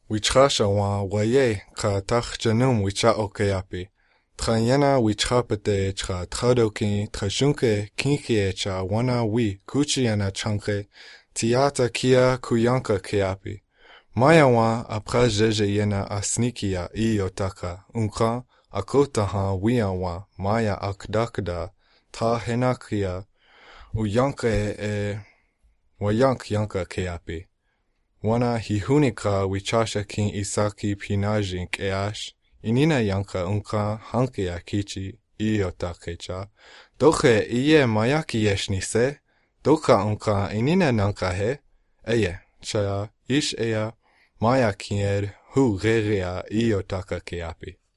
Wichcha shawan waye ka takh janum wicha okeapi. Trayena wichcha pete chha tradokin trashunke kinkie cha wana wi kuchiana chanke tiata kia kuyanka keapi. Mayawa apra jeje yena asnikia I otaka unkra akotaha wiawa maya akdakda ta henakia uyanke wayank yanka keapi. Wana hihunika wichasha kin isaki pinajin keash, inina yanka unka hankea kichi iotakecha. Doche iye mayaki yeshnise, doka unka inina nankahe, eye, cha ish ea mayakier hu rerea iotaka keapi.